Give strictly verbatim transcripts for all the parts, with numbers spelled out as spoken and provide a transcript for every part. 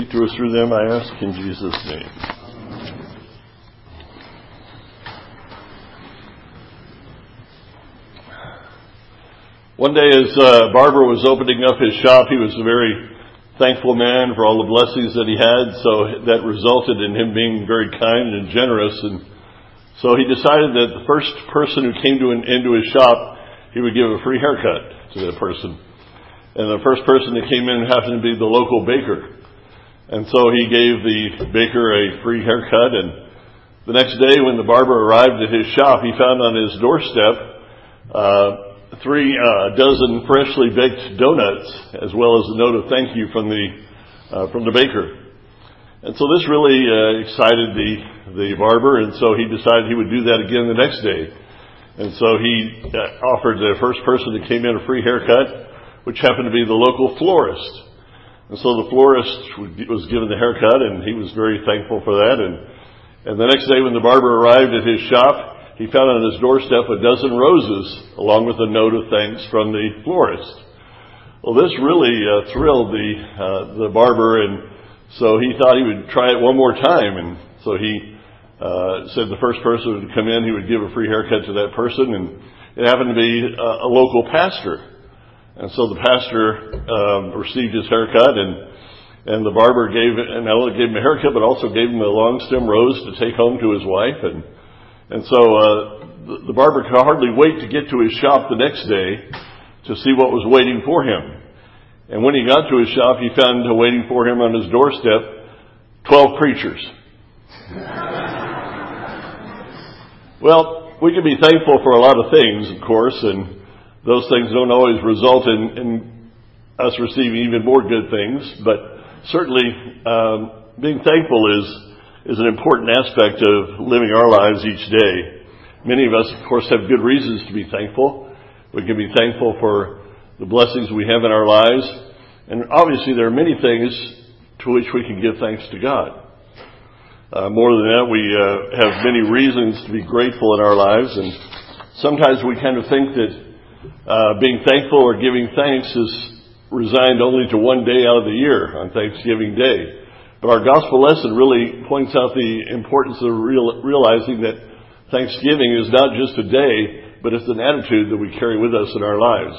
To us through them, I ask in Jesus' name. One day as uh, Barber was opening up his shop, he was a very thankful man for all the blessings that he had, so that resulted in him being very kind and generous. And so he decided that the first person who came to an, into his shop, he would give a free haircut to that person. And the first person that came in happened to be the local baker. And so he gave the baker a free haircut, and the next day when the barber arrived at his shop, he found on his doorstep uh, three uh, dozen freshly baked donuts, as well as a note of thank you from the uh, from the baker. And so this really uh, excited the the barber, and so he decided he would do that again the next day. And so he uh, offered the first person that came in a free haircut, which happened to be the local florist. And so the florist was given the haircut, and he was very thankful for that. And, and the next day when the barber arrived at his shop, he found on his doorstep a dozen roses, along with a note of thanks from the florist. Well, this really uh, thrilled the uh, the barber, and so he thought he would try it one more time. And so he uh, said the first person who would come in, he would give a free haircut to that person. And it happened to be a, a local pastor. And so the pastor um, received his haircut, and and the barber gave and not only gave him a haircut, but also gave him a long stem rose to take home to his wife. And and so uh, the, the barber could hardly wait to get to his shop the next day to see what was waiting for him. And when he got to his shop, he found waiting for him on his doorstep twelve preachers. Well, we can be thankful for a lot of things, of course, and those things don't always result in, in us receiving even more good things, but certainly um, being thankful is is an important aspect of living our lives each day. Many of us, of course, have good reasons to be thankful. We can be thankful for the blessings we have in our lives, and obviously there are many things to which we can give thanks to God. Uh, more than that, we uh, have many reasons to be grateful in our lives, and sometimes we kind of think that Uh, being thankful or giving thanks is resigned only to one day out of the year, on Thanksgiving Day. But our gospel lesson really points out the importance of real, realizing that Thanksgiving is not just a day, but it's an attitude that we carry with us in our lives.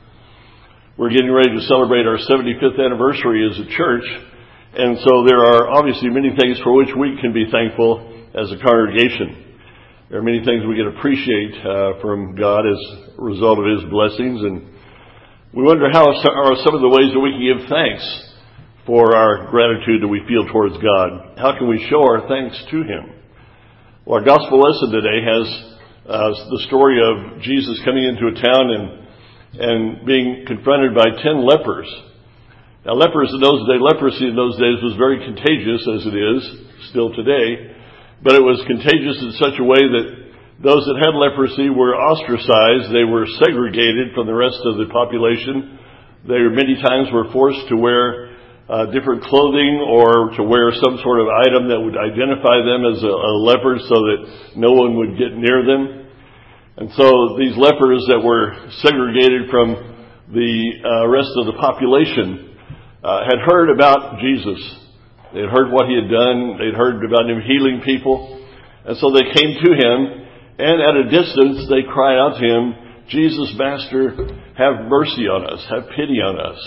We're getting ready to celebrate our seventy-fifth anniversary as a church, and so there are obviously many things for which we can be thankful as a congregation. There are many things we can appreciate uh, from God as a result of His blessings, and we wonder how are some of the ways that we can give thanks for our gratitude that we feel towards God. How can we show our thanks to Him? Well, our gospel lesson today has uh, the story of Jesus coming into a town and and being confronted by ten lepers. Now, lepers in those days, leprosy in those days was very contagious, as it is still today. But it was contagious in such a way that those that had leprosy were ostracized. They were segregated from the rest of the population. They many times were forced to wear uh, different clothing or to wear some sort of item that would identify them as a, a leper so that no one would get near them. And so these lepers that were segregated from the uh, rest of the population uh, had heard about Jesus. They had heard what He had done. They'd heard about Him healing people. And so they came to Him, and at a distance they cried out to Him, "Jesus, Master, have mercy on us. Have pity on us."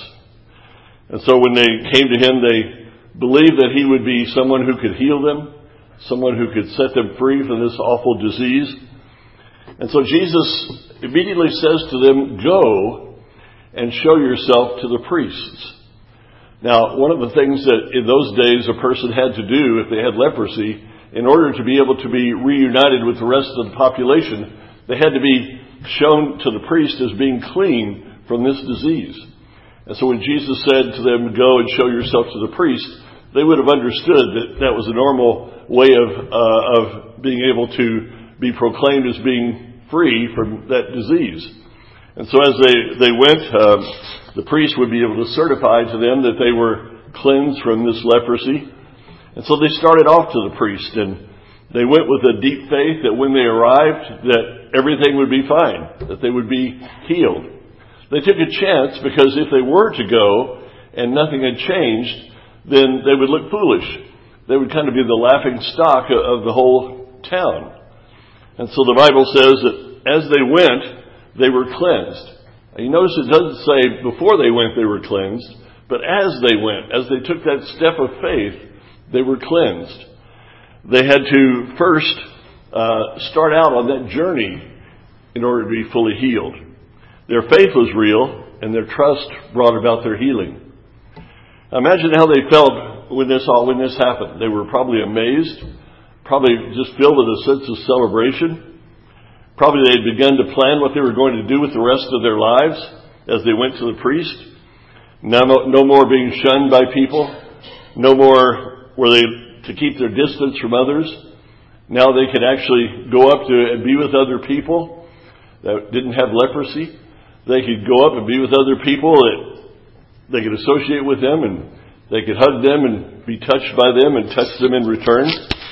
And so when they came to Him, they believed that He would be someone who could heal them, someone who could set them free from this awful disease. And so Jesus immediately says to them, "Go and show yourself to the priests." Now, one of the things that in those days a person had to do if they had leprosy, in order to be able to be reunited with the rest of the population, they had to be shown to the priest as being clean from this disease. And so when Jesus said to them, "Go and show yourself to the priest," they would have understood that that was a normal way of uh, of being able to be proclaimed as being free from that disease. And so as they, they went, uh, the priest would be able to certify to them that they were cleansed from this leprosy. And so they started off to the priest, and they went with a deep faith that when they arrived, that everything would be fine, that they would be healed. They took a chance because if they were to go and nothing had changed, then they would look foolish. They would kind of be the laughing stock of the whole town. And so the Bible says that as they went, they were cleansed. And you notice it doesn't say before they went they were cleansed, but as they went, as they took that step of faith, they were cleansed. They had to first uh, start out on that journey in order to be fully healed. Their faith was real, and their trust brought about their healing. Imagine how they felt when this all when this happened. They were probably amazed, probably just filled with a sense of celebration. Probably they had begun to plan what they were going to do with the rest of their lives as they went to the priest. No, no more being shunned by people. No more were they to keep their distance from others. Now they could actually go up to and be with other people that didn't have leprosy. They could go up and be with other people that they could associate with them, and they could hug them and be touched by them and touch them in return.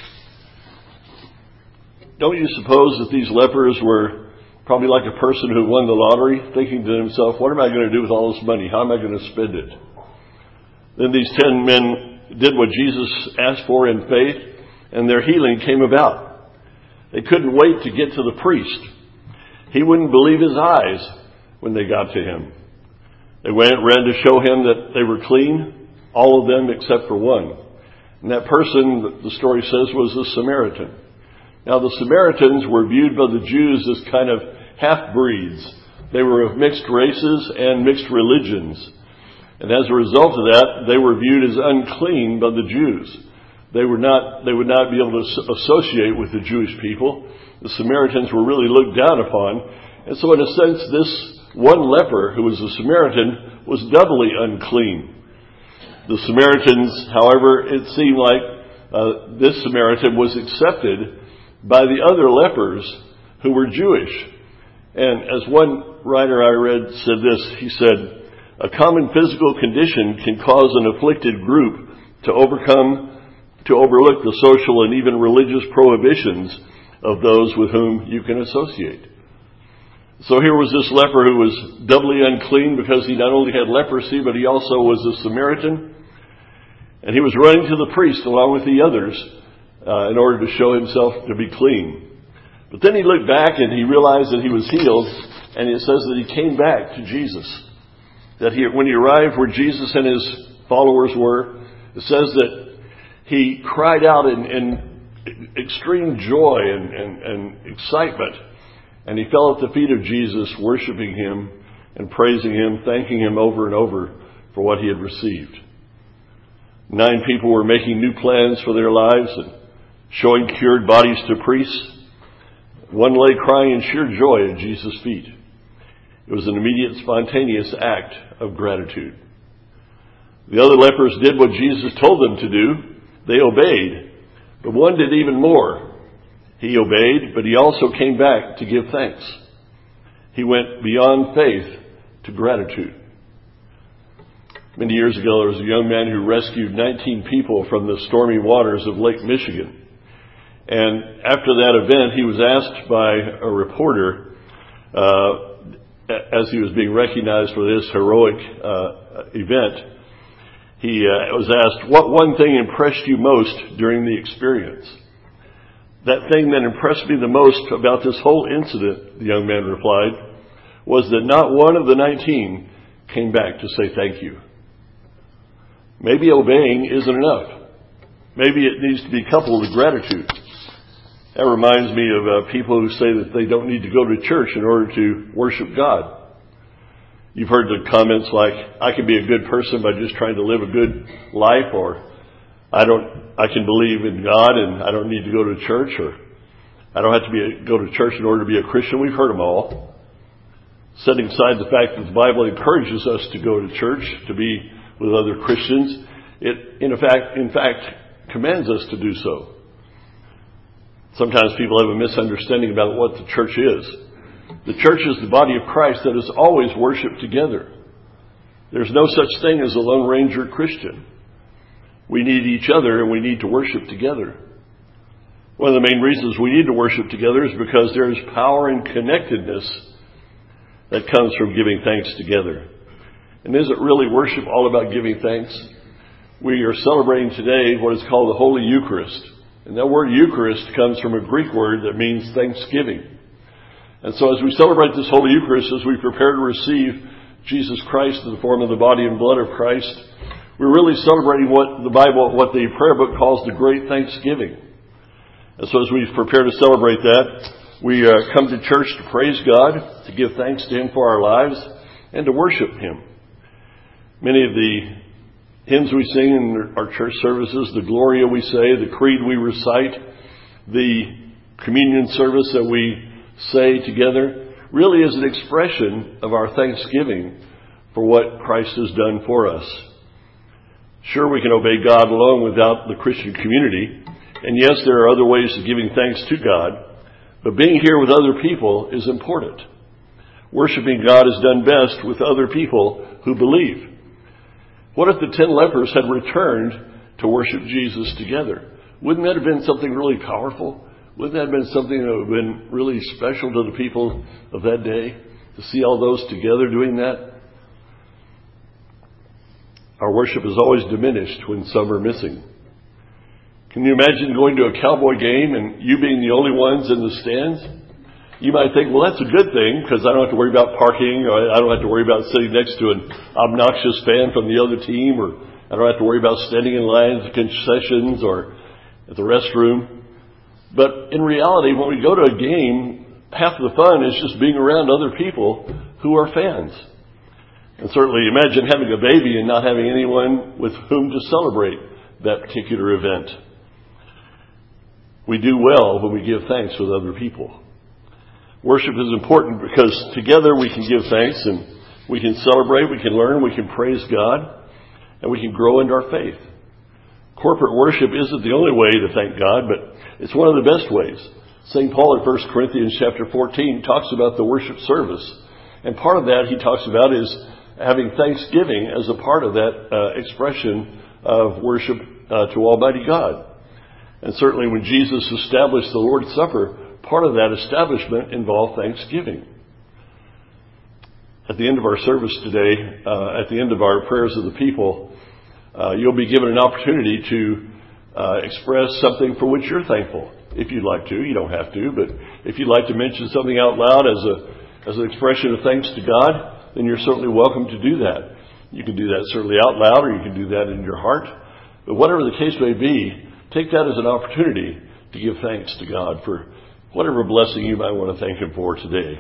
Don't you suppose that these lepers were probably like a person who won the lottery, thinking to himself, what am I going to do with all this money? How am I going to spend it? Then these ten men did what Jesus asked for in faith, and their healing came about. They couldn't wait to get to the priest. He wouldn't believe his eyes when they got to him. They went, ran to show him that they were clean, all of them except for one. And that person, the story says, was a Samaritan. Now the Samaritans were viewed by the Jews as kind of half-breeds. They were of mixed races and mixed religions. And as a result of that, they were viewed as unclean by the Jews. They were not, they would not be able to associate with the Jewish people. The Samaritans were really looked down upon. And so in a sense, this one leper, who was a Samaritan, was doubly unclean. The Samaritans, however, it seemed like uh, this Samaritan was accepted by the other lepers who were Jewish. And as one writer I read said this, he said, a common physical condition can cause an afflicted group to overcome, to overlook the social and even religious prohibitions of those with whom you can associate. So here was this leper who was doubly unclean because he not only had leprosy, but he also was a Samaritan. And he was running to the priest along with the others uh, in order to show himself to be clean. But then he looked back and he realized that he was healed, and it says that he came back to Jesus. That he, when he arrived where Jesus and his followers were, it says that he cried out in, in extreme joy and, and, and excitement. And he fell at the feet of Jesus, worshiping him and praising him, thanking him over and over for what he had received. Nine people were making new plans for their lives and showing cured bodies to priests. One lay crying in sheer joy at Jesus' feet. It was an immediate, spontaneous act of gratitude. The other lepers did what Jesus told them to do. They obeyed. But one did even more. He obeyed, but he also came back to give thanks. He went beyond faith to gratitude. Many years ago, there was a young man who rescued nineteen people from the stormy waters of Lake Michigan. And after that event, he was asked by a reporter, uh, as he was being recognized for this heroic uh, event, he uh, was asked, what one thing impressed you most during the experience? That thing that impressed me the most about this whole incident, the young man replied, was that not one of the nineteen came back to say thank you. Maybe obeying isn't enough. Maybe it needs to be coupled with gratitude. That reminds me of uh, people who say that they don't need to go to church in order to worship God. You've heard the comments like, I can be a good person by just trying to live a good life, or I don't, I can believe in God and I don't need to go to church, or I don't have to be a, go to church in order to be a Christian. We've heard them all. Setting aside the fact that the Bible encourages us to go to church, to be with other Christians, it in fact, in fact, commands us to do so. Sometimes people have a misunderstanding about what the church is. The church is the body of Christ that is always worshiped together. There's no such thing as a Lone Ranger Christian. We need each other and we need to worship together. One of the main reasons we need to worship together is because there is power and connectedness that comes from giving thanks together. And isn't really worship all about giving thanks? we are celebrating today what is called the Holy Eucharist. And that word Eucharist comes from a Greek word that means thanksgiving. And so as we celebrate this Holy Eucharist, as we prepare to receive Jesus Christ in the form of the body and blood of Christ, we're really celebrating what the Bible, what the prayer book calls the Great Thanksgiving. And so as we prepare to celebrate that, we uh, come to church to praise God, to give thanks to Him for our lives, and to worship Him. Many of the hymns we sing in our church services, the Gloria we say, the Creed we recite, the communion service that we say together, really is an expression of our thanksgiving for what Christ has done for us. Sure, we can obey God alone without the Christian community, and yes, there are other ways of giving thanks to God, but being here with other people is important. Worshiping God is done best with other people who believe. What if the ten lepers had returned to worship Jesus together? Wouldn't that have been something really powerful? Wouldn't that have been something that would have been really special to the people of that day, to see all those together doing that? Our worship is always diminished when some are missing. Can you imagine going to a Cowboy game and you being the only ones in the stands? You might think, well, that's a good thing because I don't have to worry about parking, or I don't have to worry about sitting next to an obnoxious fan from the other team, or I don't have to worry about standing in lines at concessions or at the restroom. But in reality, when we go to a game, half of the fun is just being around other people who are fans. And certainly imagine having a baby and not having anyone with whom to celebrate that particular event. We do well when we give thanks with other people. Worship is important because together we can give thanks and we can celebrate, we can learn, we can praise God, and we can grow into our faith. Corporate worship isn't the only way to thank God, but it's one of the best ways. Saint Paul in First Corinthians chapter fourteen talks about the worship service. And part of that he talks about is having thanksgiving as a part of that uh, expression of worship uh, to Almighty God. And certainly when Jesus established the Lord's Supper, part of that establishment involved thanksgiving. At the end of our service today, uh, at the end of our prayers of the people, uh, you'll be given an opportunity to uh, express something for which you're thankful. If you'd like to, you don't have to, but if you'd like to mention something out loud as a as an expression of thanks to God, then you're certainly welcome to do that. You can do that certainly out loud, or you can do that in your heart. But whatever the case may be, take that as an opportunity to give thanks to God for whatever blessing you might want to thank Him for today.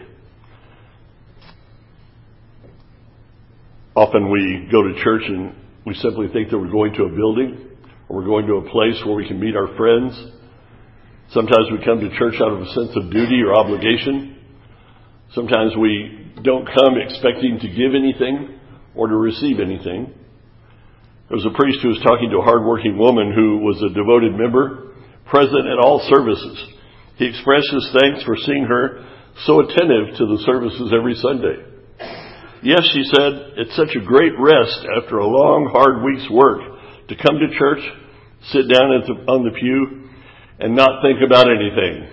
Often we go to church and we simply think that we're going to a building or we're going to a place where we can meet our friends. Sometimes we come to church out of a sense of duty or obligation. Sometimes we don't come expecting to give anything or to receive anything. There was a priest who was talking to a hardworking woman who was a devoted member, present at all services. He expressed his thanks for seeing her so attentive to the services every Sunday. Yes, she said, it's such a great rest after a long, hard week's work to come to church, sit down at the, on the pew, and not think about anything.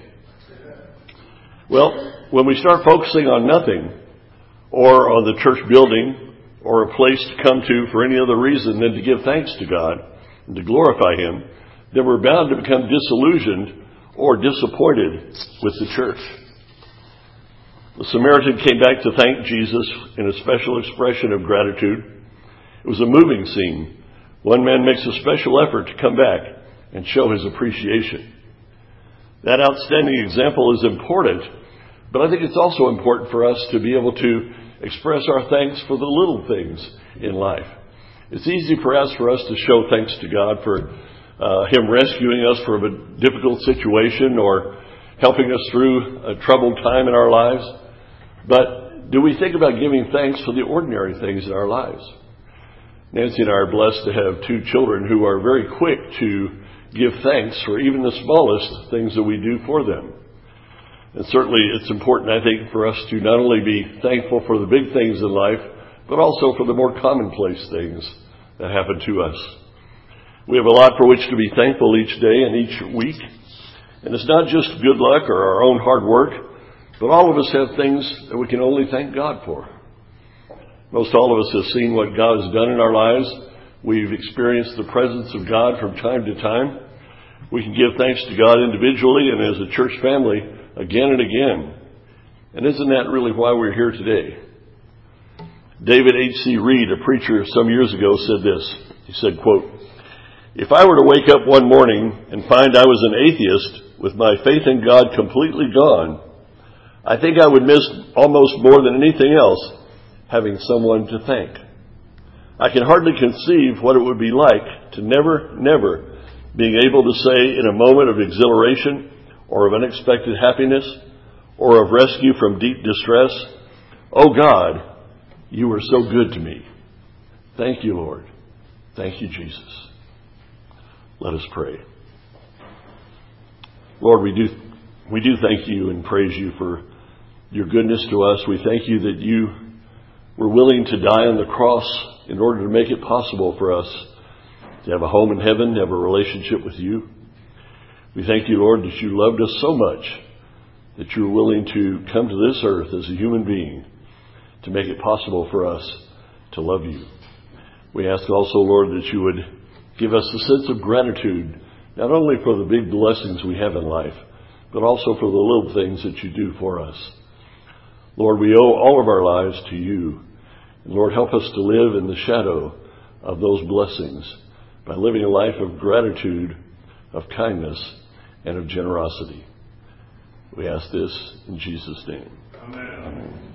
Well, when we start focusing on nothing, or on the church building, or a place to come to for any other reason than to give thanks to God and to glorify Him, then we're bound to become disillusioned or disappointed with the church. The Samaritan came back to thank Jesus in a special expression of gratitude. It was a moving scene. One man makes a special effort to come back and show his appreciation. That outstanding example is important, but I think it's also important for us to be able to express our thanks for the little things in life. It's easy for us for us to show thanks to God for uh, Him rescuing us from a difficult situation or helping us through a troubled time in our lives. But do we think about giving thanks for the ordinary things in our lives? Nancy and I are blessed to have two children who are very quick to give thanks for even the smallest things that we do for them. And certainly it's important, I think, for us to not only be thankful for the big things in life, but also for the more commonplace things that happen to us. We have a lot for which to be thankful each day and each week. And it's not just good luck or our own hard work, but all of us have things that we can only thank God for. Most all of us have seen what God has done in our lives, We've experienced the presence of God from time to time. We can give thanks to God individually and as a church family again and again. And isn't that really why we're here today? David H C Reed, a preacher some years ago, said this. He said, quote, "If I were to wake up one morning and find I was an atheist with my faith in God completely gone, I think I would miss almost more than anything else having someone to thank. I can hardly conceive what it would be like to never, never being able to say in a moment of exhilaration or of unexpected happiness or of rescue from deep distress, 'Oh God, you were so good to me. Thank you, Lord. Thank you, Jesus.'" Let us pray. Lord, we do we do thank you and praise you for your goodness to us. We thank you that you were willing to die on the cross in order to make it possible for us to have a home in heaven, to have a relationship with you. We thank you, Lord, that you loved us so much that you were willing to come to this earth as a human being to make it possible for us to love you. We ask also, Lord, that you would give us a sense of gratitude, not only for the big blessings we have in life, but also for the little things that you do for us. Lord, we owe all of our lives to you. And Lord, help us to live in the shadow of those blessings by living a life of gratitude, of kindness, and of generosity. We ask this in Jesus' name. Amen. Amen.